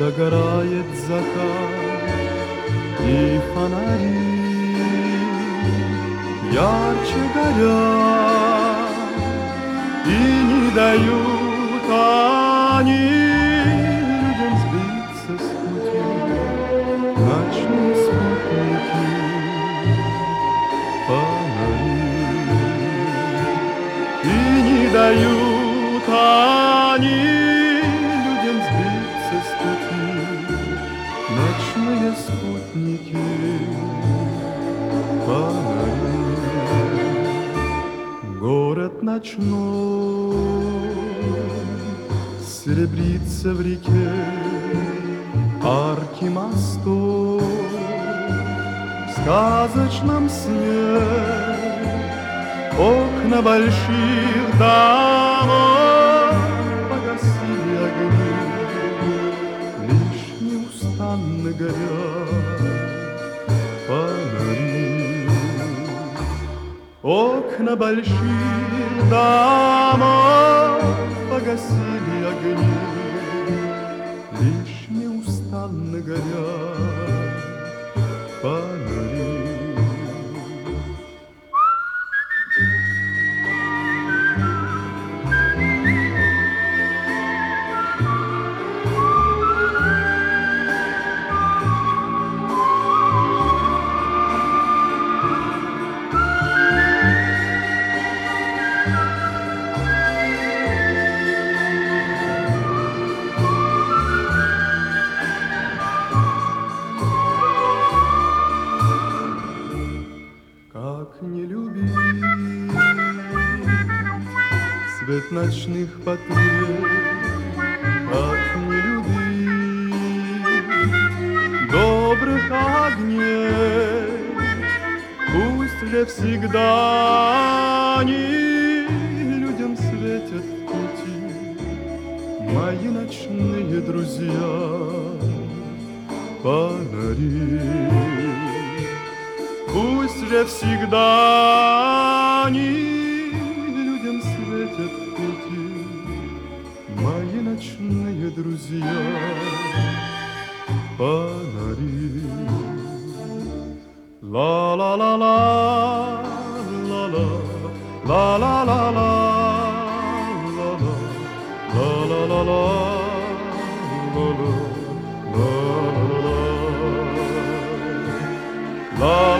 Догорает закат, и фонари ярче горят, и не дают они людям сбиться с пути. Ночные спутники, фонари, и не дают они людям сбиться с пути. Ночные спутники, фонари. Город ночной серебрится в реке, арки мостов в сказочном сне, окна больших домов погасили огни, лишь неустанно горят фонари. Окна больших домов погасили огни, лишь неустанно горят фонари. Как не любить свет ночных потреб, как не любить добрых огней, пусть же всегда они людям светят в пути, мои ночные друзья, фонари. Пусть же всегда они людям светят в пути, мои ночные друзья, фонари. Ла-ла-ла-ла, ла-ла, ла-ла-ла-ла, ла-ла, ла-ла-ла-ла, ла-ла, ла-ла-ла.